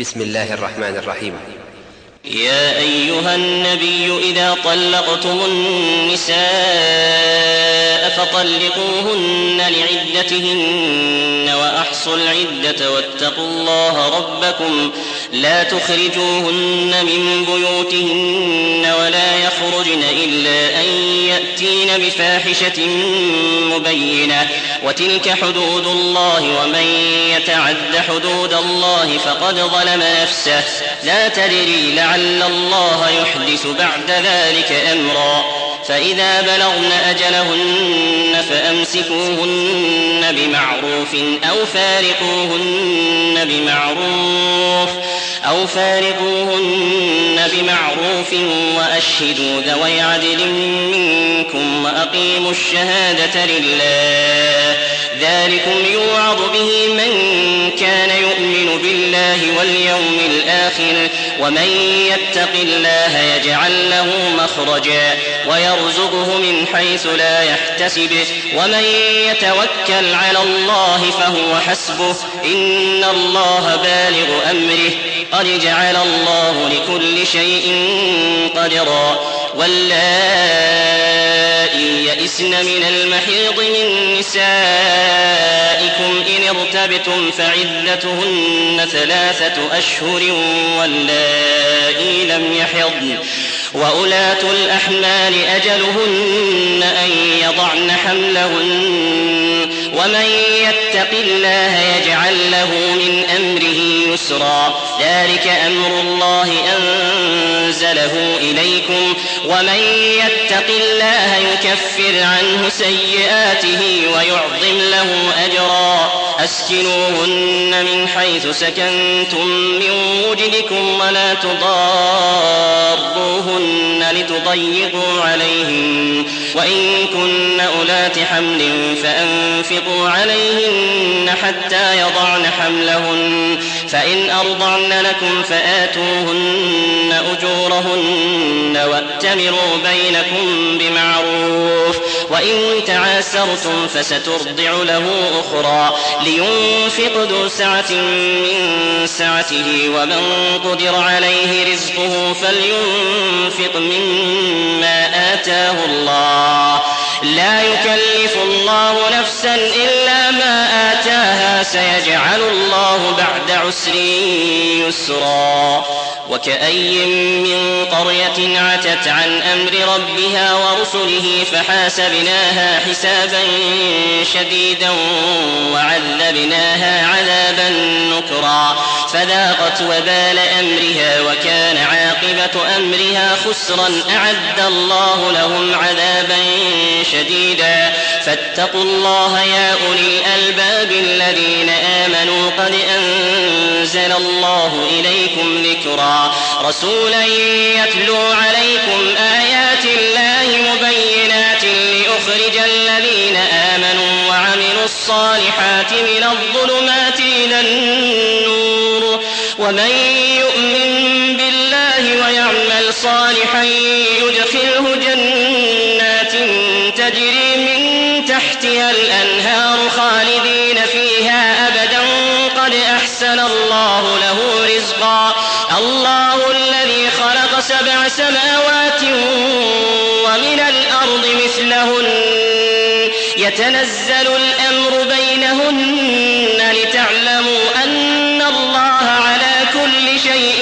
بسم الله الرحمن الرحيم. يا أيها النبي إذا طلقتم النساء فطلقوهن لعدتهن وأحصوا العدة واتقوا الله ربكم لا تخرجوهن من بيوتهن ولا يخرجن إلا أن يأتين بفاحشة مبينة وتلك حدود الله ومن يتعد حدود الله فقد ظلم نفسه لا تدري لعل الله يحدث بعد ذلك أمرا فإذا بلغن أجلهن فأمسكوهن بمعروف أو فارقوهن بمعروف وأشهدوا ذوي عدل منكم وأقيموا الشهادة لله ذلكم يوعظ به من كان يؤمن بالله واليوم الآخر ومن يتق الله يجعل له مخرجا ويرزقه من حيث لا يحتسب ومن يتوكل على الله فهو حسبه إن الله بالغ أمره قد جعل الله لكل شيء قدرا واللائي يئسن من المحيض من نسائكم إن ارتبتم فعدتهن 3 أشهر واللائي لم يحضن وأولاة الأحمال أجلهن أن يضعن حملهن ومن يتق الله يجعل له من أمره يسرا ذلك أمر الله أنزله إليكم ومن يتق الله يكفر عنه سيئاته ويعظم له أجرا أسكنوهن من حيث سكنتم من وجدكم ولا تضاروهن لتضيقوا عليهن وإن كن أولات حمل فأنفقوا عليهن حتى يضعن حملهن فإن أرضعن لكم فآتوهن أجورهن وأتمروا بينكم بمعروف وإن تعاسرتم فسترضع له أخرى لينفق ذو سعة من سعته ومن قدر عليه رزقه فلينفق مما آتاه الله لا يكلف الله نفسا إلا ما آتاها سيجعل الله بعد عسر يسرا وكأي من قرية عتت عن أمر ربها ورسله فحاسبناها حسابا شديدا وعذبناها عذابا نكرا فذاقت وبال أمرها وكان عاقبة أمرها خسرا أعد الله لهم عذابا شديدا فاتقوا الله يا أولي الألباب الذين آمنوا قد أنزل الله إليكم ذكرا رسولا يتلو عليكم آيات الله مبينات ليخرج الذين آمنوا وعملوا الصالحات من الظلمات إلى النور ومن يؤمن بالله ويعمل صالحا يدخله جنات تجري من تحتها الأنهار خالدين فيها أبدا قد أحسن الله له رزقا الله الذي خلق 7 سماوات ومن الأرض مثلهن يتنزل الأمر بينهن لتعلموا أن الله على كل شيء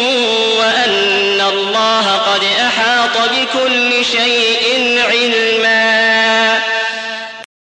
قدير وأن الله قد أحاط بكل شيء علما